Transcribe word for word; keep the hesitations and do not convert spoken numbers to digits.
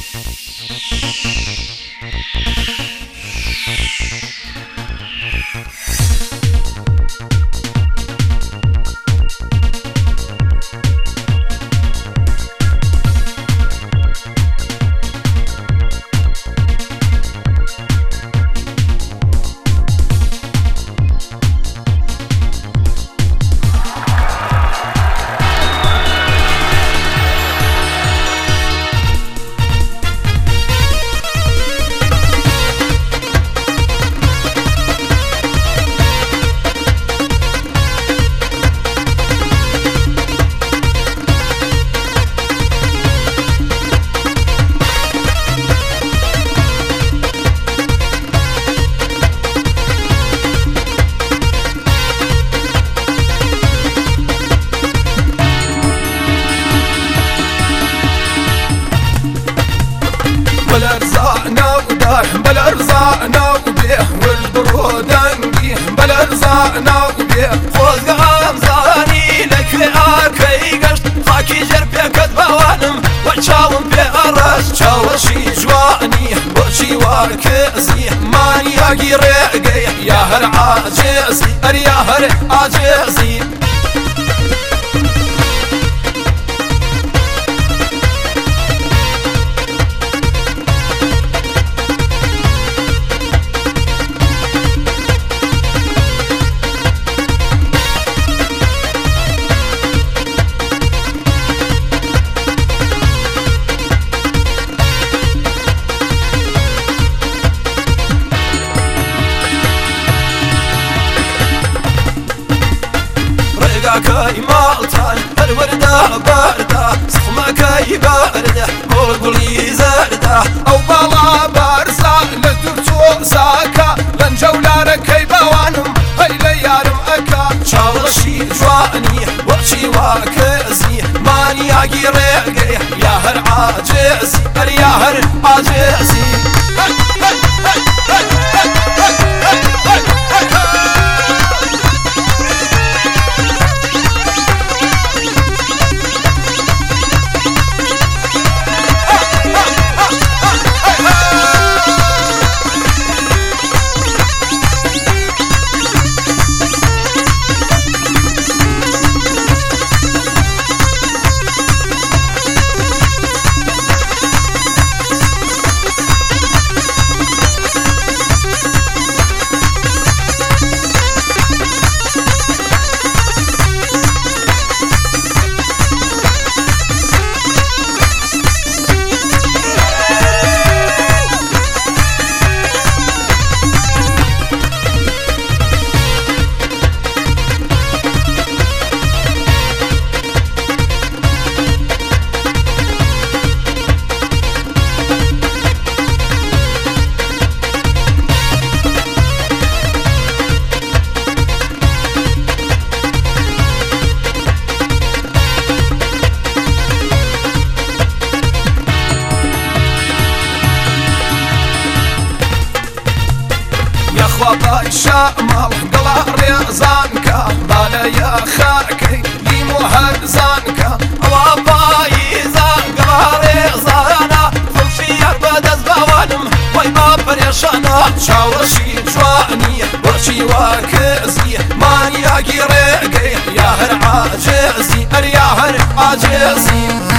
بالارزاقنا وبيه والبرود انقيه بالارزاقنا وبيه خوز غمزاني لك اكي قشت خاكي جربك ادبوانم وشاوم بأرس شاوشي جواني بوشي وكسي ماني اقي رقي يا هر عاجزي يا هر عاجزي كاي مالتان الوردة باردة صخمكاي باردة قلقلي زردة أو بالا بارزة لدرتو ساكا لنجولاركي بوانم هاي ليارم أكا شاورشي جواني وشي واكزي ماني اقي رقي يا هر عاجزي يا هر عاجزي خواطا الشامل قلا ريزانكا بالا يا خاكي ليمو هرزانكا وابايزا قلا ريزانا فلشي اربد ازبوانم ويما بريشانا شاورشي جواني ورشي واكزي ماني اقي رقي يا هر عاجزي يا هر عاجزي